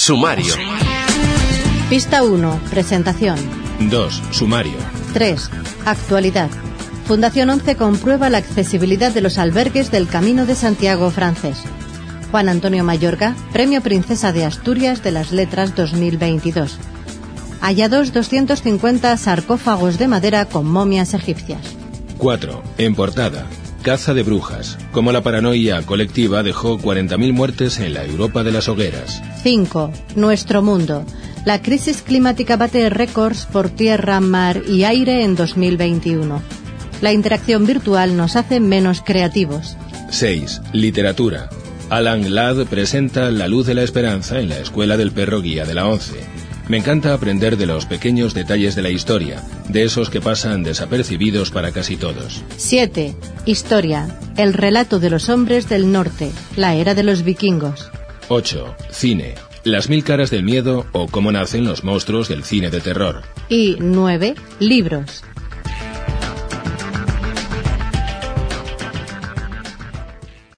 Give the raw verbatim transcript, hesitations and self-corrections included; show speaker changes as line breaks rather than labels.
Sumario.
Pista uno. Presentación.
dos. Sumario.
tres. Actualidad. Fundación once comprueba la accesibilidad de los albergues del Camino de Santiago francés. Juan Antonio Mayorga, Premio Princesa de Asturias de las Letras dos mil veintidós. Hallados doscientos cincuenta sarcófagos de madera con momias egipcias.
cuatro. En portada. Caza de brujas. Cómo la paranoia colectiva dejó cuarenta mil muertes en la Europa de las hogueras.
cinco. Nuestro mundo. La crisis climática bate récords por tierra, mar y aire en dos mil veintiuno. La interacción virtual nos hace menos creativos.
seis. Literatura. Alan Ladd presenta La luz de la esperanza en la Escuela del Perro Guía de la ONCE. Me encanta aprender de los pequeños detalles de la historia, de esos que pasan desapercibidos para casi todos.
siete. Historia. El relato de los hombres del norte, la era de los vikingos.
ocho. Cine. Las mil caras del miedo o cómo nacen los monstruos del cine de terror.
Y nueve. Libros.